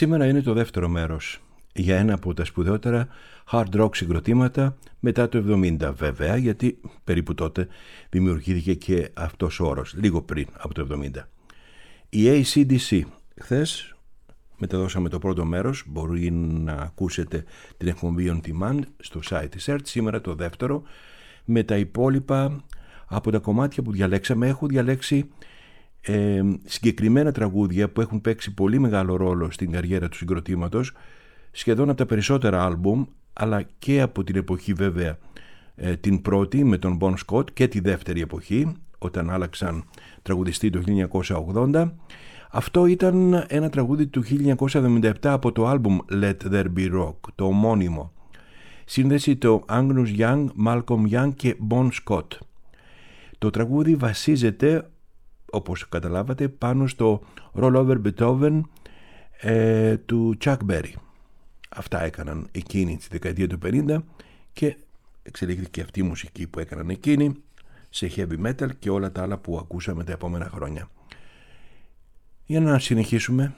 Σήμερα είναι το δεύτερο μέρος για ένα από τα σπουδαιότερα hard rock συγκροτήματα μετά το 70, βέβαια, γιατί περίπου τότε δημιουργήθηκε και αυτός ο όρος, λίγο πριν από το 70. Η AC/DC. Χθες μεταδώσαμε το πρώτο μέρος, μπορεί να ακούσετε την εκπομπή On Demand στο site της ΕΡΤ. Σήμερα το δεύτερο, με τα υπόλοιπα από τα κομμάτια που διαλέξαμε. Έχω διαλέξει συγκεκριμένα τραγούδια που έχουν παίξει πολύ μεγάλο ρόλο στην καριέρα του συγκροτήματος, σχεδόν από τα περισσότερα άλμπουμ, αλλά και από την εποχή, βέβαια, την πρώτη με τον Bon Scott, και τη δεύτερη εποχή όταν άλλαξαν τραγουδιστή το 1980. Αυτό ήταν ένα τραγούδι του 1977 από το άλμπουμ Let There Be Rock, το ομώνυμο. Σύνδεση το Angus Young, Malcolm Young και Bon Scott. Το τραγούδι βασίζεται, όπως καταλάβατε, πάνω στο Roll Over Beethoven του Chuck Berry. Αυτά έκαναν εκείνοι στη δεκαετία του 50 και εξελίχθηκε αυτή η μουσική που έκαναν εκείνοι σε heavy metal και όλα τα άλλα που ακούσαμε τα επόμενα χρόνια. Για να συνεχίσουμε.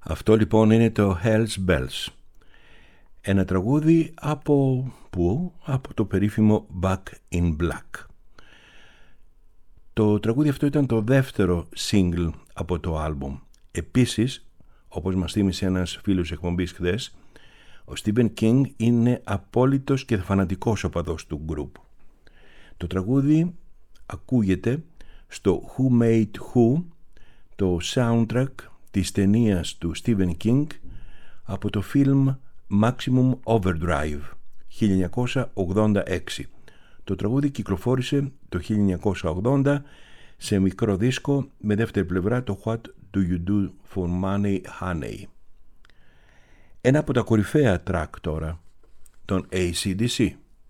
Αυτό λοιπόν είναι το Hell's Bells. Ένα τραγούδι από πού? Από το περίφημο Back in Black. Το τραγούδι αυτό ήταν το δεύτερο single από το άλμπουμ. Επίσης, όπως μας θύμισε ένας φίλος εκπομπής χθες, ο Stephen King είναι απόλυτος και φανατικός οπαδός του group. Το τραγούδι ακούγεται στο Who Made Who, το soundtrack της ταινίας του Stephen King από το film Maximum Overdrive 1986. Το τραγούδι κυκλοφόρησε το 1980 σε μικρό δίσκο με δεύτερη πλευρά το What Do You Do For Money Honey. Ένα από τα κορυφαία track τώρα των AC/DC.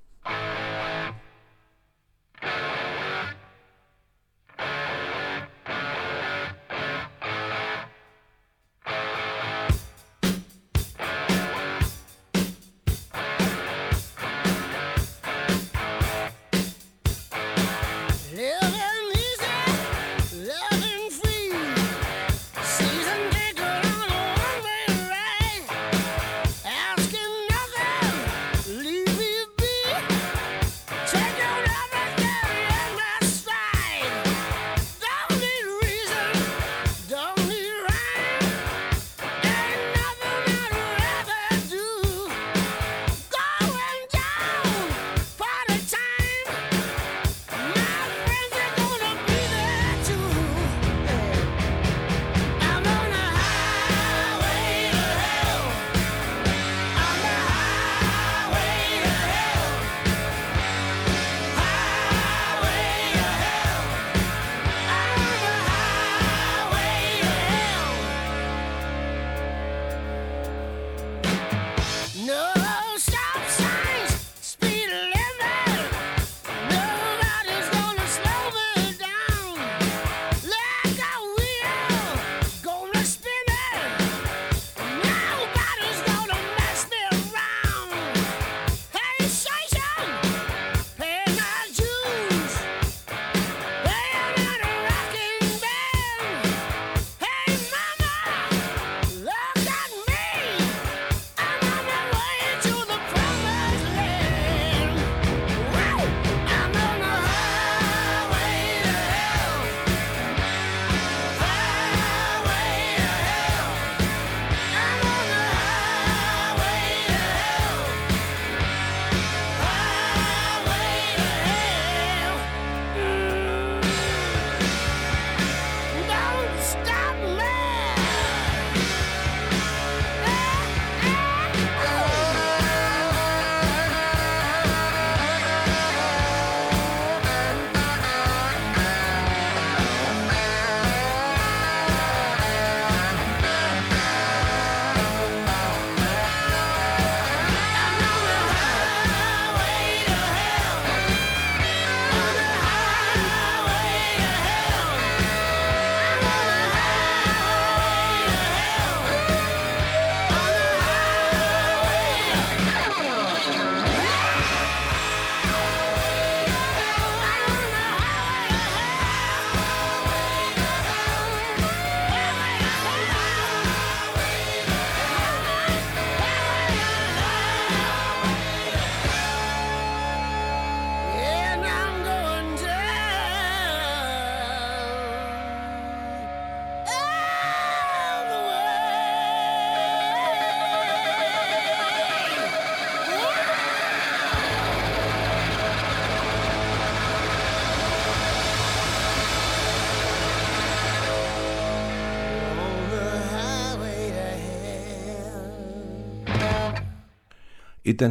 Ήταν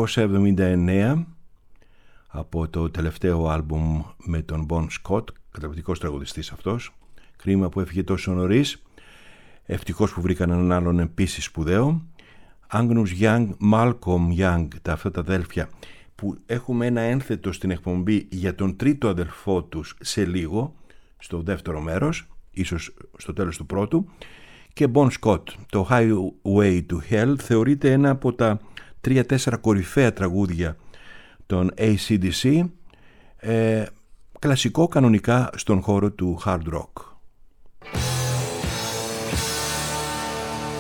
1979 από το τελευταίο άλμπουμ με τον Bon Scott, καταπληκτικός τραγουδιστής αυτός. Κρίμα που έφυγε τόσο νωρίς. Ευτυχώς που βρήκαν έναν άλλον επίσης σπουδαίο. Angus Young, Malcolm Young, αυτά τα αδέλφια που έχουμε ένα ένθετο στην εκπομπή για τον τρίτο αδελφό τους σε λίγο, στο δεύτερο μέρος, ίσως στο τέλος του πρώτου. Και Bon Scott, το Highway to Hell θεωρείται ένα από τα 3-4 κορυφαία τραγούδια των AC/DC, κλασικό κανονικά στον χώρο του hard rock.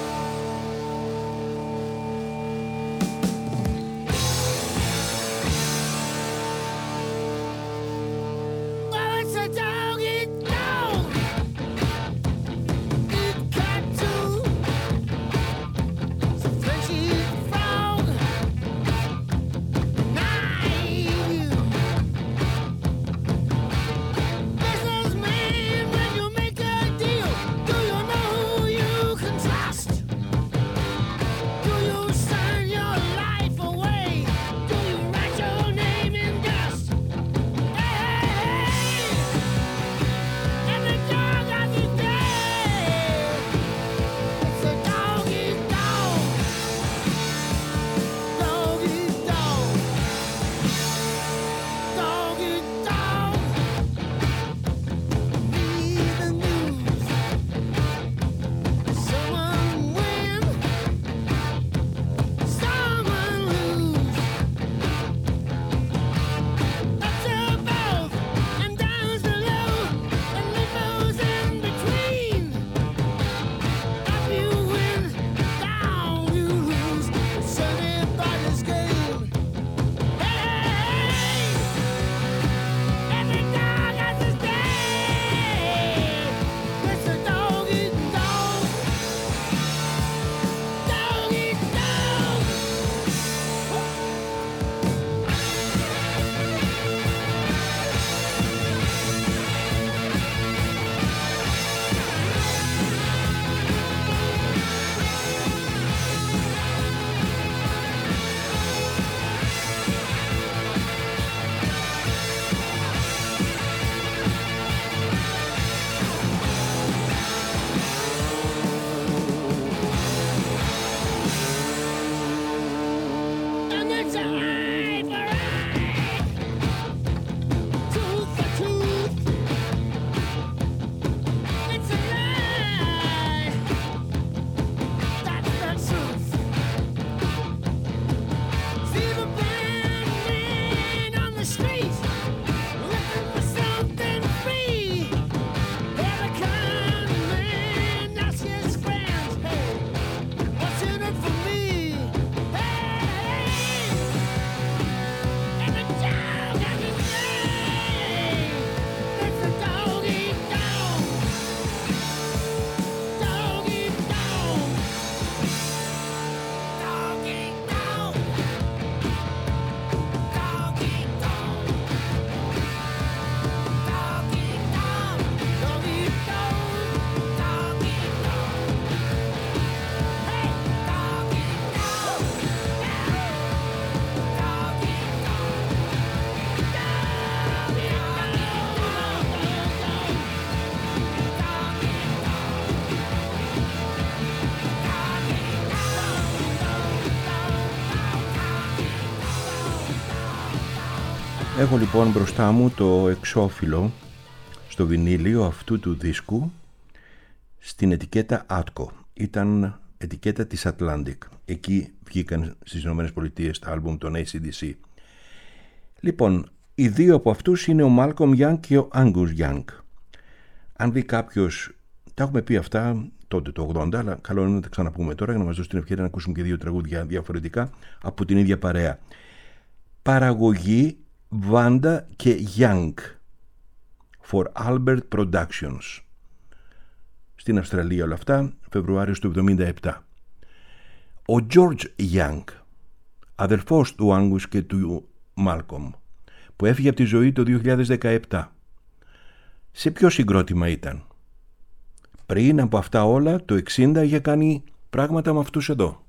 Έχω λοιπόν μπροστά μου το εξώφυλλο στο βινίλιο αυτού του δίσκου στην ετικέτα Atco. Ήταν ετικέτα της Atlantic. Εκεί βγήκαν στις ΗΠΑ τα άλμπουμ των AC/DC. Λοιπόν, οι δύο από αυτούς είναι ο Malcolm Young και ο Angus Young. Αν δει κάποιος, τα έχουμε πει αυτά τότε το 80, αλλά καλό είναι να τα ξαναπούμε τώρα για να μας δώσει την ευκαιρία να ακούσουμε και δύο τραγούδια διαφορετικά από την ίδια παρέα. Παραγωγή Vanda και Young for Albert Productions. Στην Αυστραλία όλα αυτά, Φεβρουάριος του 1977. Ο George Young, αδελφός του Angus και του Malcolm, που έφυγε από τη ζωή το 2017. Σε ποιο συγκρότημα ήταν? Πριν από αυτά όλα, το 60 είχε κάνει πράγματα με αυτούς εδώ.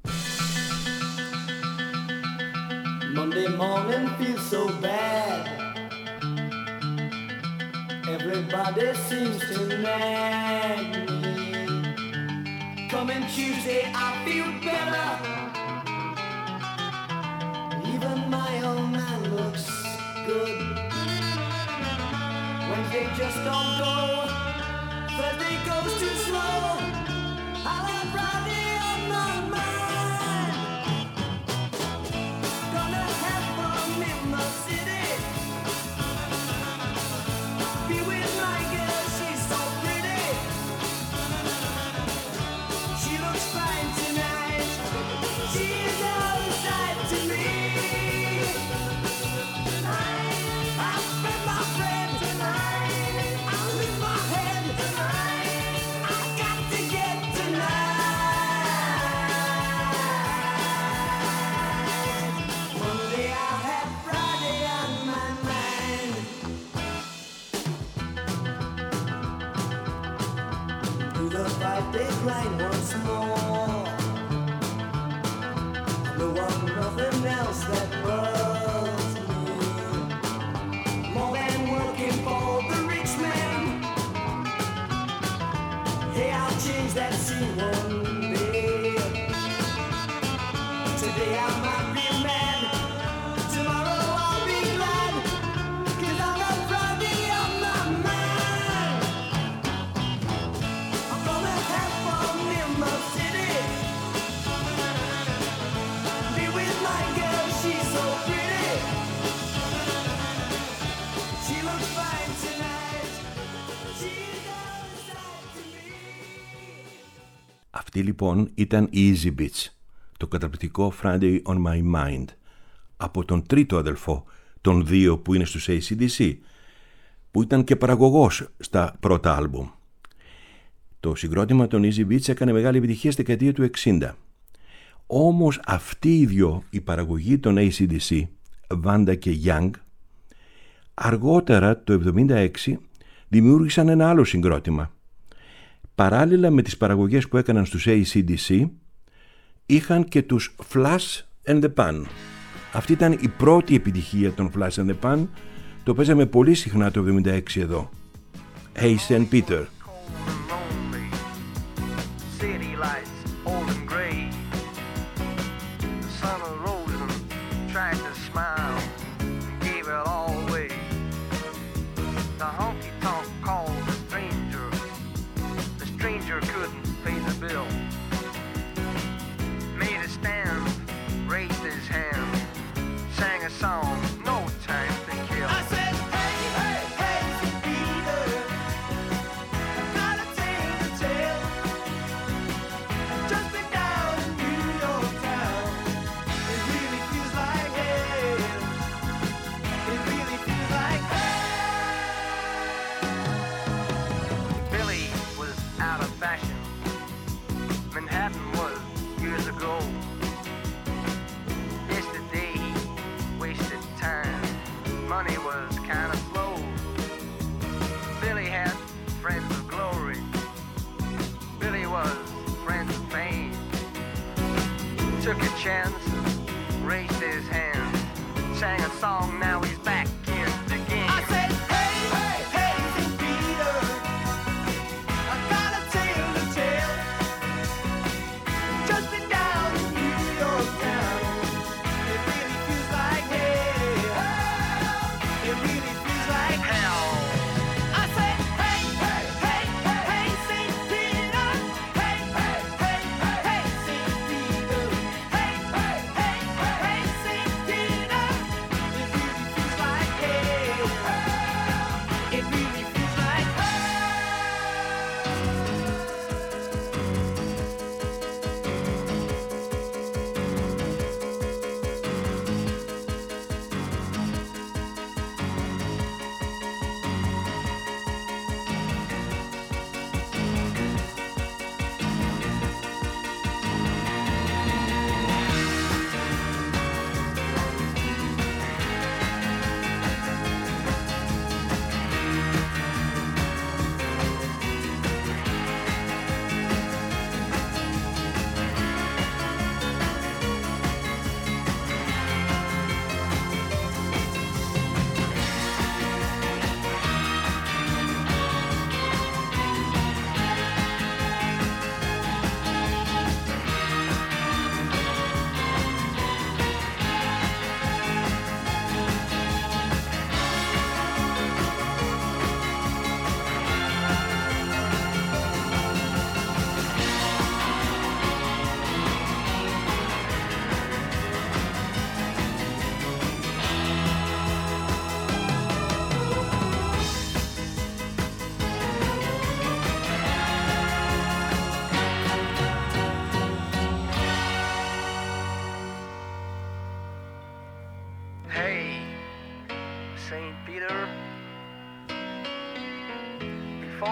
Monday morning feels so bad. Everybody seems to nag me. Coming Tuesday I feel better. Even my old man looks good. Wednesday just don't go. Thursday goes too slow. I'll have Friday on my mind. Gonna have fun in the city. Be with my girl, she's so pretty. She looks fine tonight. She's outside to me. I'll spend my friend tonight. I'll lose my head tonight. I got to get tonight. Monday I'll have Friday on my mind. Do the 5-day grind once more. No one, nothing else that bugs me. More than working for the rich man. Hey, I'll change that scene one day. Today I might be mad. Tomorrow I'll be glad. 'Cause I'll have Friday on my mind. I'm gonna have fun in the city. Be with my girl, she's so pretty. She looks fine tonight. She's outside to me. Αυτή λοιπόν ήταν η Easy Beats, το καταπληκτικό Friday on My Mind, από τον τρίτο αδελφό των δύο που είναι στους AC/DC, που ήταν και παραγωγός στα πρώτα άλμπουμ. Το συγκρότημα των Easy Beats έκανε μεγάλη επιτυχία στη δεκαετία του 60. Όμως αυτοί οι δυο, η παραγωγή των AC/DC, Vanda και Young, αργότερα το 76 δημιούργησαν ένα άλλο συγκρότημα. Παράλληλα με τις παραγωγές που έκαναν στους AC/DC, είχαν και τους Flash and the Pan. Αυτή ήταν η πρώτη επιτυχία των Flash and the Pan. Το παίζαμε πολύ συχνά το 76 εδώ. Hey St. Peter. City lights old and gray. The sun arose and tried to smile, gave it all away. The honky tonk called the stranger. The stranger couldn't pay the bill. Made a stand, raised his hand, sang a song, no time to kill. I said, hey, hey, hey, St. Peter, I've got a tale to tell. Just been down in New York town. It really feels like hell. It really feels like hell. Billy was out of fashion. Manhattan was years ago. Yesterday he wasted time. Money was kind of slow. Billy had friends of glory. Billy was friends of fame. Took a chance, raised his hand, sang a song, now he's back in the game. I said, hey, hey, hey, St. Peter, I've got a tale to tell. Just been down in New York town. It really feels like hell.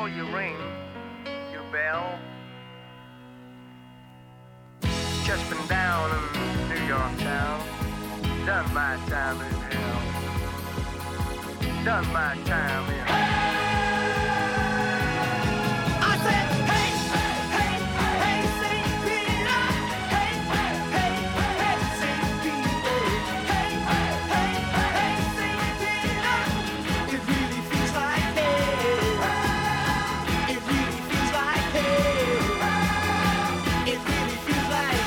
you ring your bell. Just been down in New York town. Done my time in hell. Done my time in hell. I said, hey, hey, hey, St. Peter. Hey, hey, hey, St. Peter. Hey, hey, hey, St. Peter. It really feels like hell. It really feels like hell. It really feels like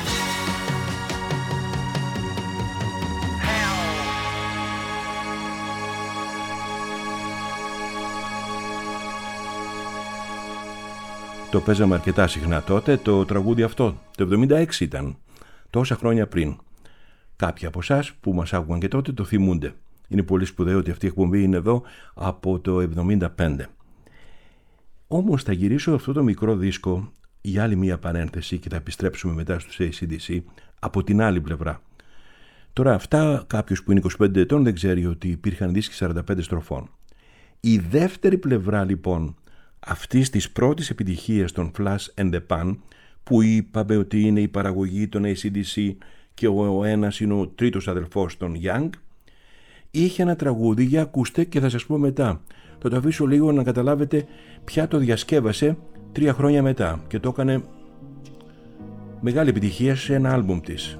Το παίζαμε αρκετά συχνά τότε, το τραγούδι αυτό. Το 76 ήταν, τόσα χρόνια πριν. Κάποιοι από εσάς που μας άκουγαν και τότε το θυμούνται. Είναι πολύ σπουδαίο ότι αυτή η εκπομπή είναι εδώ από το 75. Όμως θα γυρίσω αυτό το μικρό δίσκο για άλλη μία παρένθεση και θα επιστρέψουμε μετά στους AC/DC από την άλλη πλευρά. Τώρα αυτά κάποιος που είναι 25 ετών δεν ξέρει ότι υπήρχαν δίσκοι 45 στροφών. Η δεύτερη πλευρά λοιπόν αυτής της πρώτης επιτυχίας των Flash and the Pan, που είπαμε ότι είναι η παραγωγή των AC/DC και ο ένας είναι ο τρίτος αδελφός των Young, είχε ένα τραγούδι, για ακούστε και θα σας πω μετά. Θα το αφήσω λίγο να καταλάβετε ποια το διασκεύασε 3 χρόνια μετά και το έκανε μεγάλη επιτυχία σε ένα άλμπουμ της.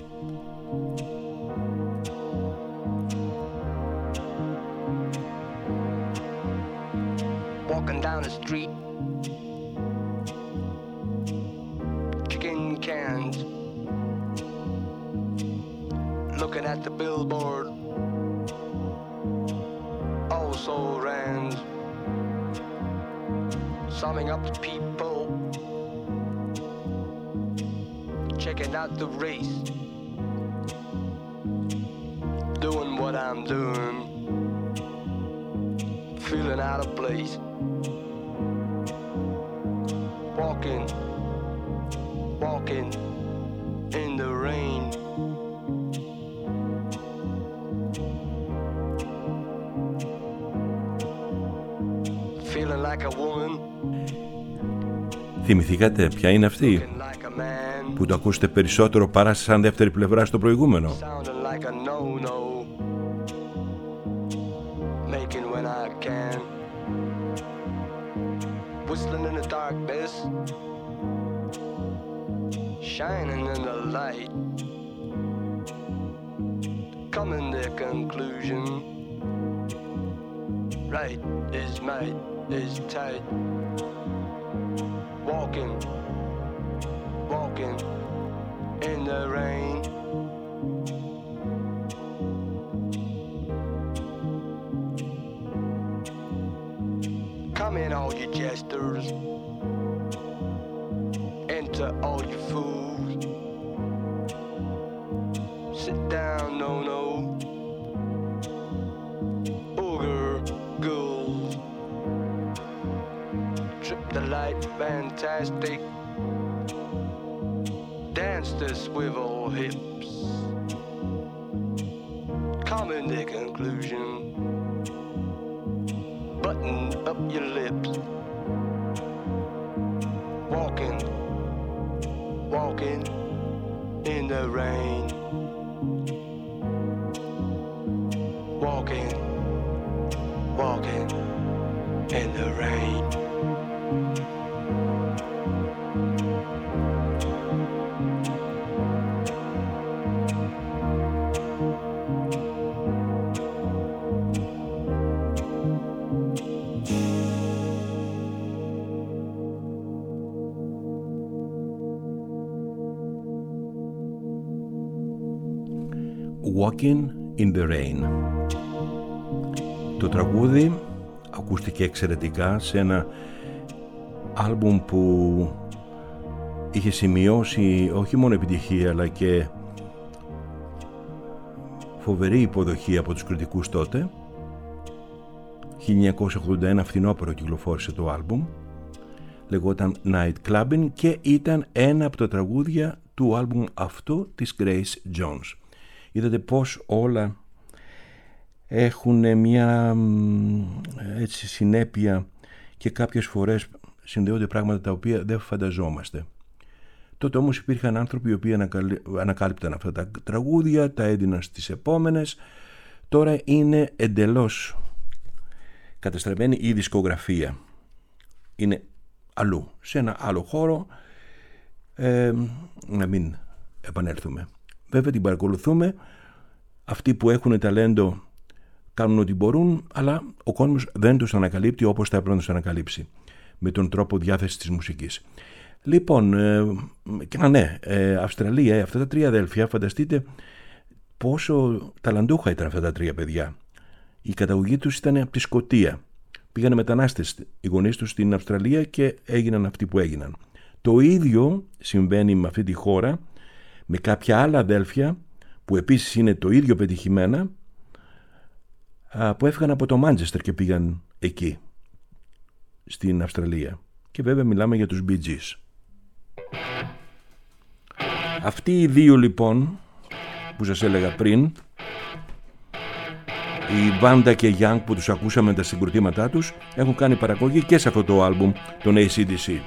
Walking down the street, chicken cans, looking at the billboard, also rans, summing up the people, checking out the race, doing what I'm doing, feeling out of place. Walking in the rain. Feeling like a woman. Θυμηθήκατε ποια είναι αυτή Looking like a man. που το ακούσετε περισσότερο παρά σαν δεύτερη πλευρά στο προηγούμενο? Sounding like a no-no. Making when I can. Whistling in the darkness, shining in the light, coming to conclusion, right is might is tight, walking in the rain. Come in, all you jesters, enter all you fools. Sit down, no, ogre ghouls. Trip the light, fantastic. Dance the swivel hips. Come in the conclusion. Button up your lips. Walking in the rain. Walking in the rain. Walking in the Rain. Το τραγούδι ακούστηκε εξαιρετικά σε ένα άλμπουμ που είχε σημειώσει όχι μόνο επιτυχία αλλά και φοβερή υποδοχή από τους κριτικούς τότε. 1981 φθινόπωρο κυκλοφόρησε το άλμπουμ, λεγόταν Night Clubbing και ήταν ένα από τα τραγούδια του άλμπουμ αυτό της Grace Jones. Είδατε πως όλα έχουν μια έτσι συνέπεια και κάποιες φορές συνδέονται πράγματα τα οποία δεν φανταζόμαστε. Τότε όμως υπήρχαν άνθρωποι οι οποίοι ανακάλυπταν αυτά τα τραγούδια, τα έδιναν στις επόμενες. Τώρα είναι εντελώς καταστραμμένη η δισκογραφία. Είναι αλλού, σε ένα άλλο χώρο. Να μην επανέλθουμε. Βέβαια την παρακολουθούμε. Αυτοί που έχουν ταλέντο κάνουν ό,τι μπορούν, αλλά ο κόσμος δεν τους ανακαλύπτει όπως θα έπρεπε να τους ανακαλύψει, με τον τρόπο διάθεσης της μουσικής. Λοιπόν, Αυστραλία, αυτά τα τρία αδέλφια, φανταστείτε πόσο ταλαντούχα ήταν αυτά τα τρία παιδιά. Η καταγωγή τους ήταν από τη Σκωτία. Πήγανε μετανάστες οι γονείς τους στην Αυστραλία και έγιναν αυτοί που έγιναν. Το ίδιο συμβαίνει με αυτή τη χώρα, με κάποια άλλα αδέλφια που επίσης είναι το ίδιο πετυχημένα, που έφυγαν από το Μάντσεστερ και πήγαν εκεί, στην Αυστραλία. Και βέβαια μιλάμε για τους Bee Gees. Αυτοί οι δύο λοιπόν που σας έλεγα πριν, η Βάντα και η Young που τους ακούσαμε τα συγκροτήματά τους, έχουν κάνει παραγωγή και σε αυτό το άλμπουμ, τον AC/DC.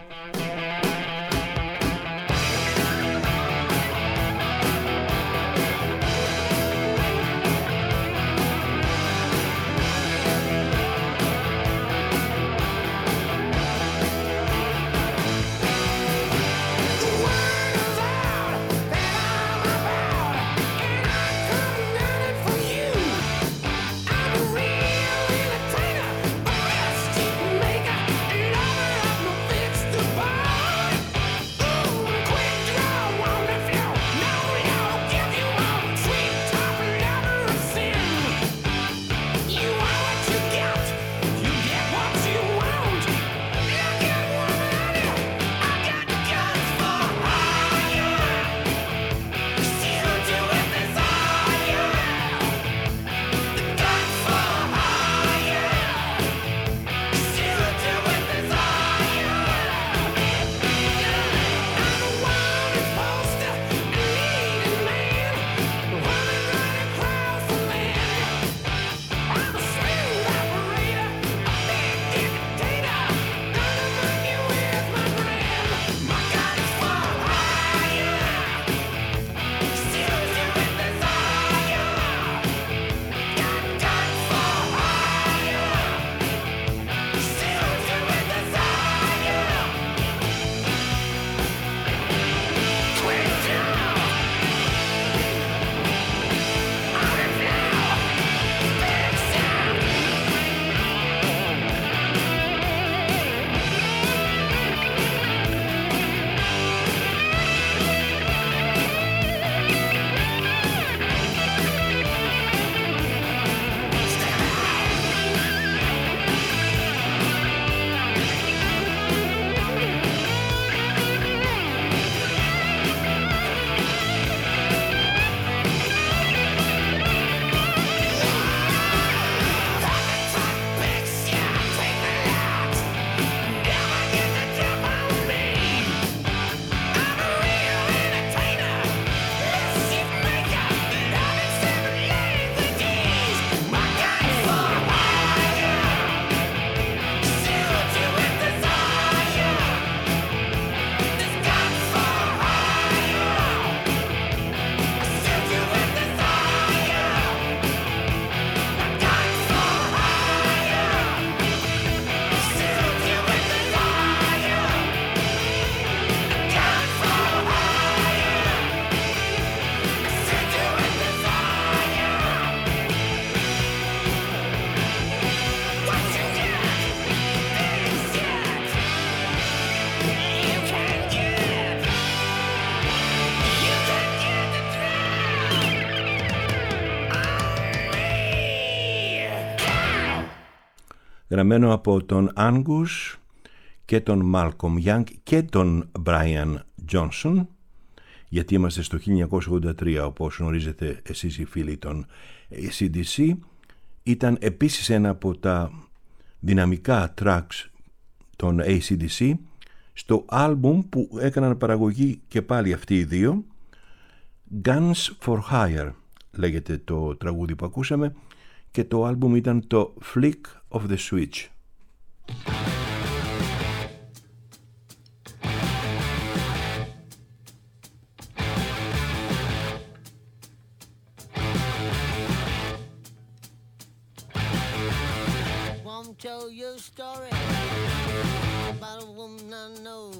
γραμμένο από τον Angus και τον Malcolm Young και τον Brian Johnson, γιατί είμαστε στο 1983 όπως γνωρίζετε εσείς οι φίλοι των AC/DC. Ήταν επίσης ένα από τα δυναμικά tracks των AC/DC στο άλμπουμ που έκαναν παραγωγή και πάλι αυτοί οι δύο. Guns for Hire λέγεται το τραγούδι που ακούσαμε και το άλμπουμ ήταν το Flick of the Switch. tell you a story about a woman I know.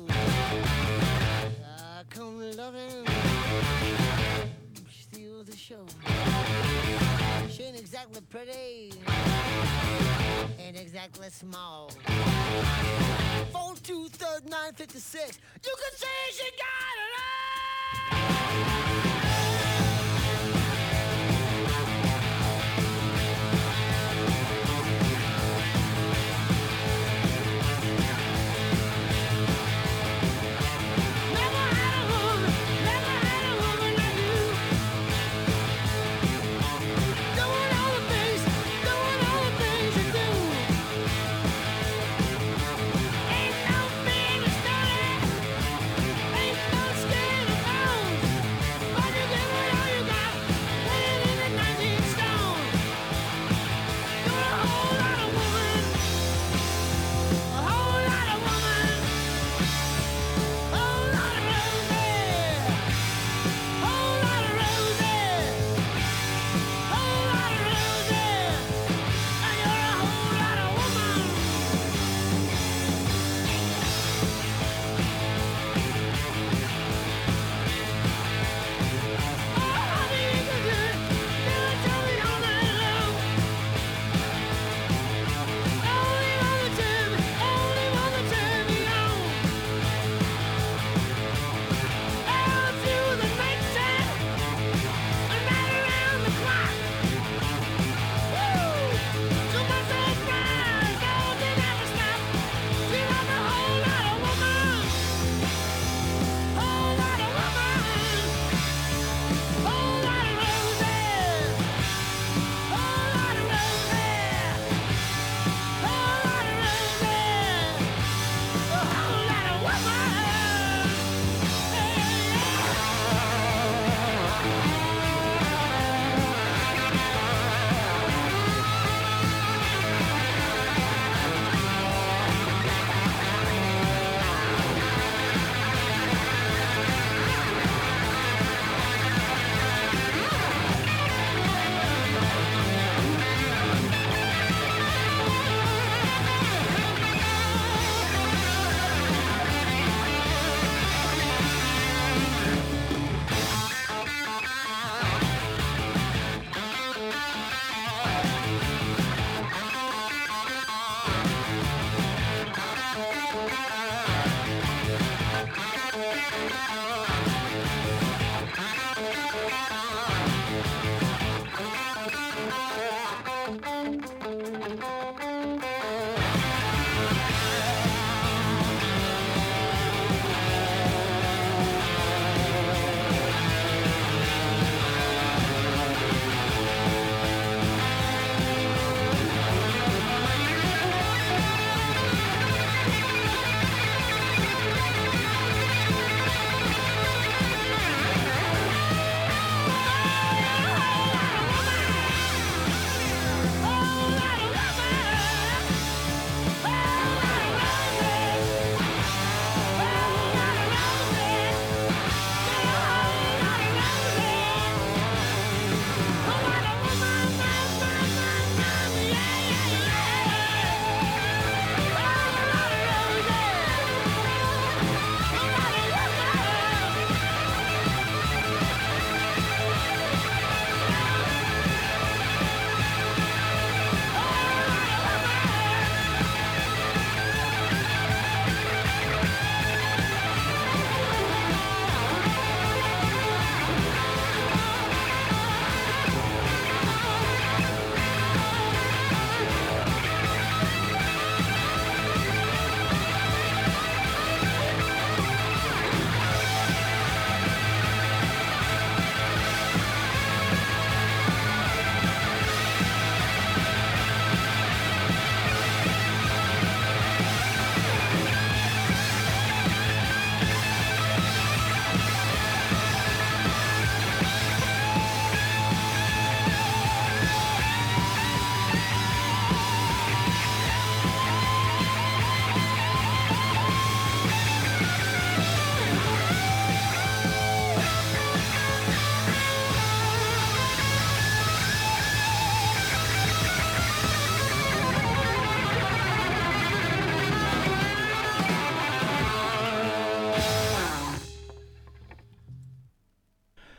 I come loving, steal the show. She ain't exactly pretty, ain't exactly small. 4-2-3-9-56. You can say she got it all. Ain't no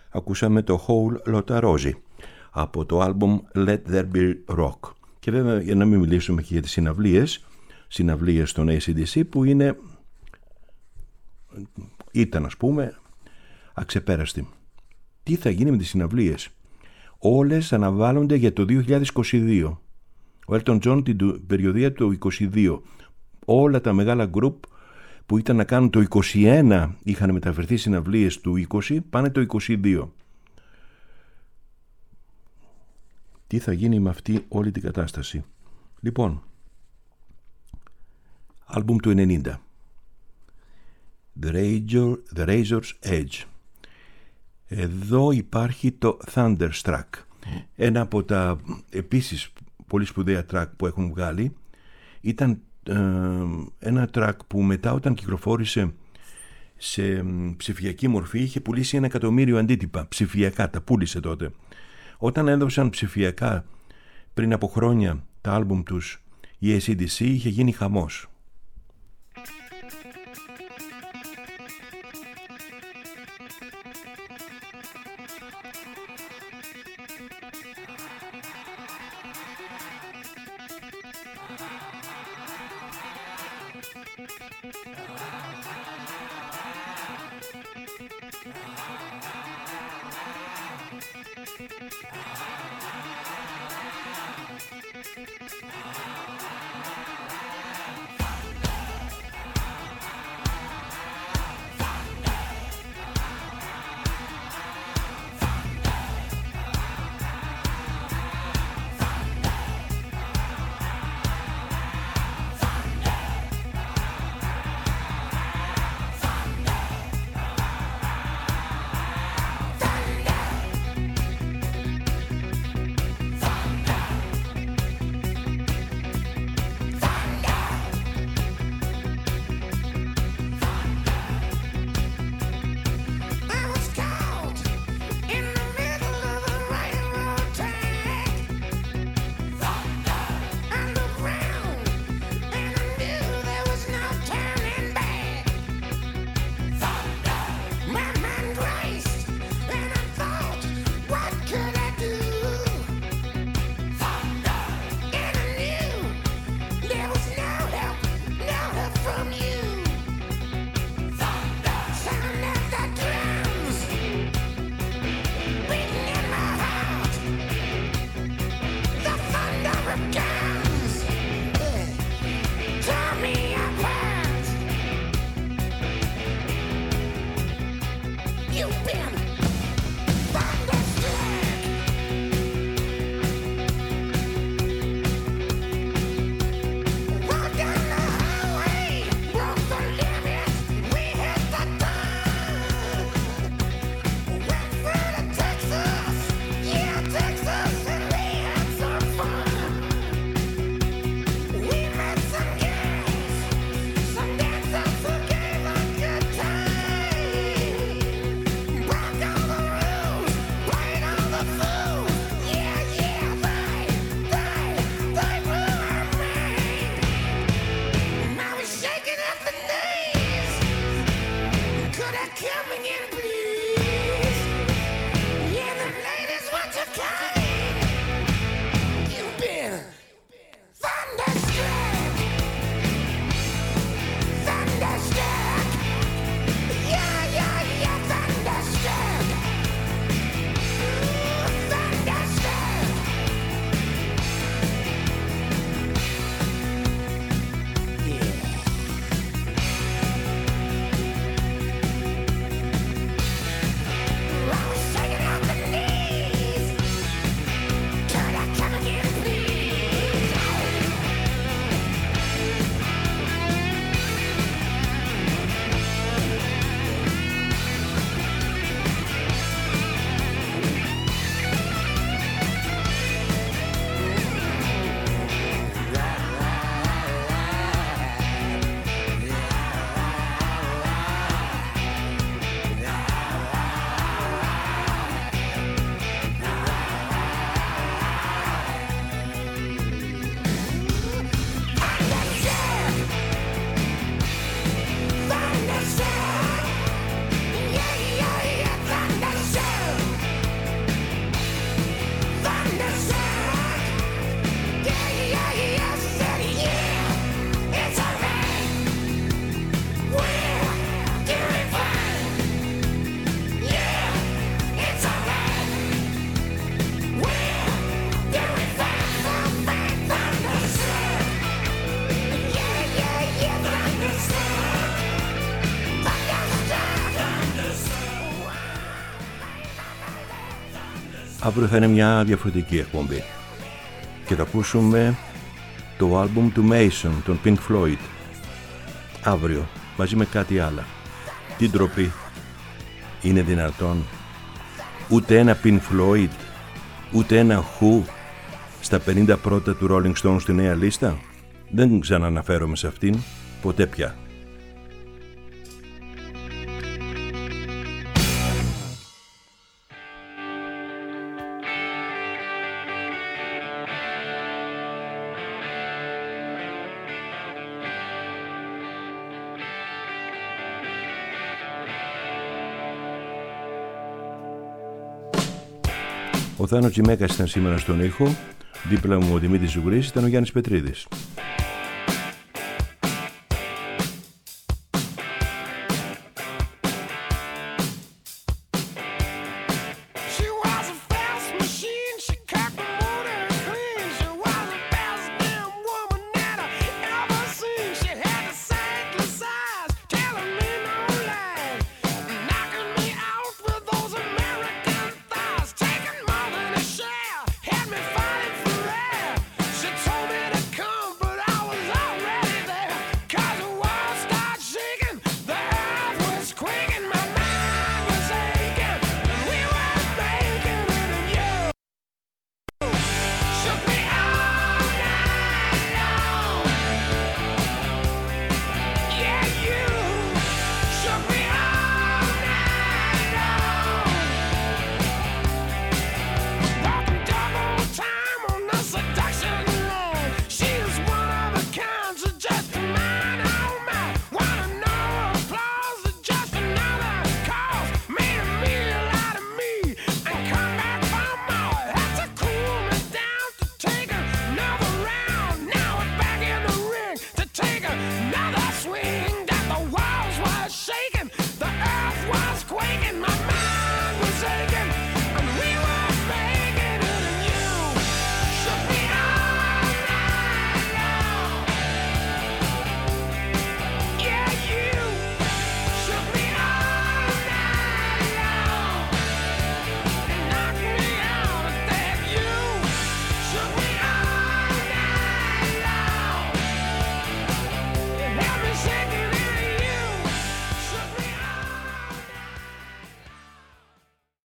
Ακούσαμε το Whole Lotta Rosie από το άλμπουμ Let There Be Rock. Και βέβαια, για να μην μιλήσουμε και για τις συναυλίες των AC/DC που ήταν, ας πούμε, αξεπέραστη. Τι θα γίνει με τις συναυλίες? Όλες αναβάλλονται για το 2022. Ο Elton John την περιοδία του 2022. Όλα τα μεγάλα γκρουπ που ήταν να κάνουν το 2021 είχαν μεταφερθεί συναυλίες του 20, πάνε το 2022. Τι θα γίνει με αυτή όλη την κατάσταση? Λοιπόν, άλμπουμ του 90, The Razor's Edge. Εδώ υπάρχει το Thunderstruck, ένα από τα επίσης πολύ σπουδαία track που έχουν βγάλει. Ήταν ένα track που μετά, όταν κυκλοφόρησε σε ψηφιακή μορφή, είχε πουλήσει 1 εκατομμύριο αντίτυπα ψηφιακά, τα πούλησε τότε. Όταν έδωσαν ψηφιακά πριν από χρόνια τα άλμπουμ τους η AC/DC, είχε γίνει χαμός. Broke Αύριο θα είναι μια διαφορετική εκπομπή και θα ακούσουμε το άλμπουμ του Mason, των Pink Floyd. Αύριο, μαζί με κάτι άλλο. Τι ντροπή. Είναι δυνατόν ούτε ένα Pink Floyd, ούτε ένα Who στα 50 πρώτα του Rolling Stones στη νέα λίστα? Δεν ξαναναφέρομαι σε αυτήν ποτέ πια. Ο Θάνος Τζιμέκας ήταν σήμερα στον ήχο. Δίπλα μου ο Δημήτρης Ζουγρής, ήταν ο Γιάννης Πετρίδης.